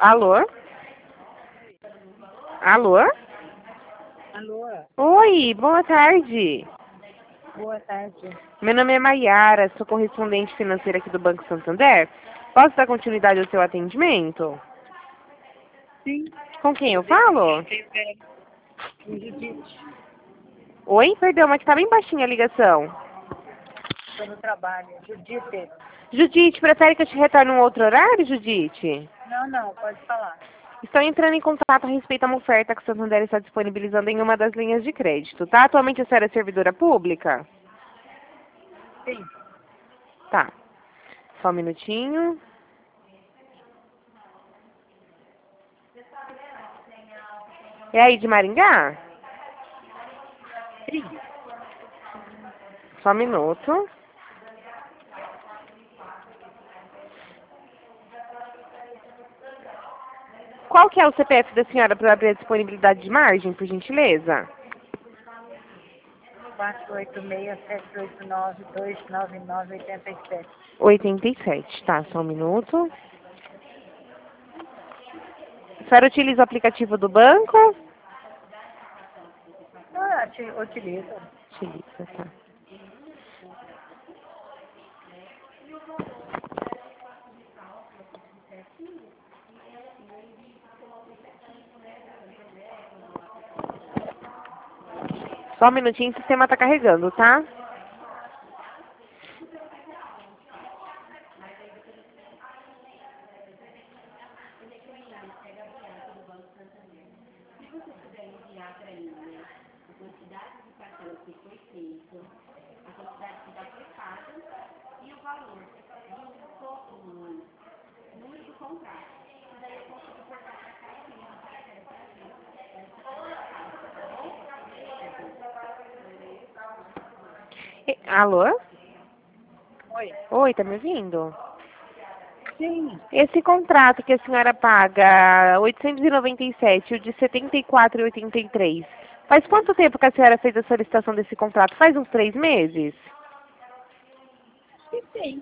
Alô? Alô? Alô, Oi, boa tarde. boa tarde. Meu nome é Maiara, sou correspondente financeira aqui do Banco Santander. Posso dar continuidade ao seu atendimento? Sim, Com quem eu falo? Judite, Oi, perdão, mas que tá bem baixinha a ligação. estou no trabalho. Judite. Judite, prefere que eu te retorne um outro horário, Judite? Não, pode falar. Estou entrando em contato a respeito a uma oferta que o Santander está disponibilizando em uma das linhas de crédito, tá? Atualmente a senhora é servidora pública? Sim, Tá. Só um minutinho. É aí de Maringá? sim. Só um minuto. Qual que é o CPF da senhora para abrir a disponibilidade de margem, por gentileza? 486-789-299-87. 87, tá, só um minuto. A senhora utiliza o aplicativo do banco? Ah, te utilizo. Utiliza, tá. Só um minutinho, o sistema tá carregando, tá? Alô? Oi. Oi, tá me ouvindo? Sim, Esse contrato que a senhora paga 897, o de 74,83. Faz quanto tempo que a senhora fez a solicitação desse contrato? Faz uns 3 meses? sim.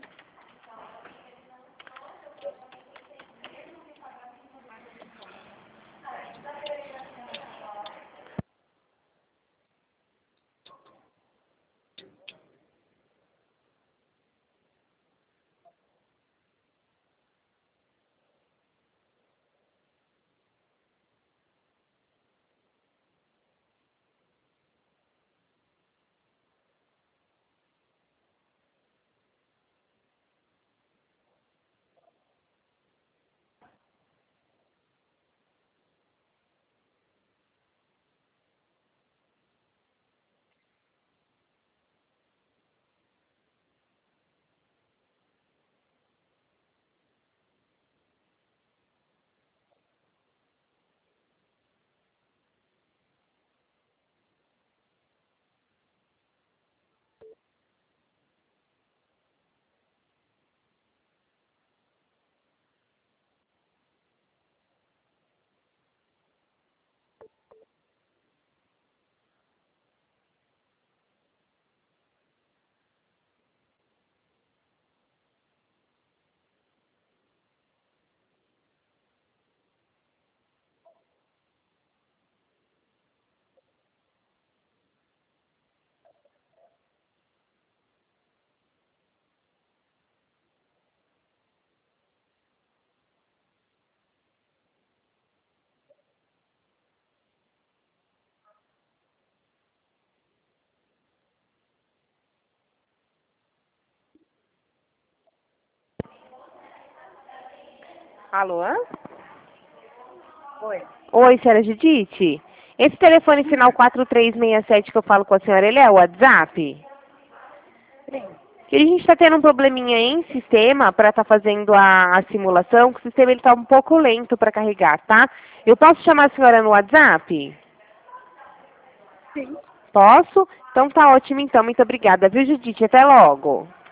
Alô? Oi. Oi, senhora Judite? Esse telefone final 4367 que eu falo com a senhora, ele é o WhatsApp? Sim. Que a gente está tendo um probleminha em sistema para estar fazendo a simulação, que o sistema ele está um pouco lento para carregar, tá? Eu posso chamar a senhora no WhatsApp? Sim. Posso? Então tá ótimo então, muito obrigada, viu, Judite? Até logo.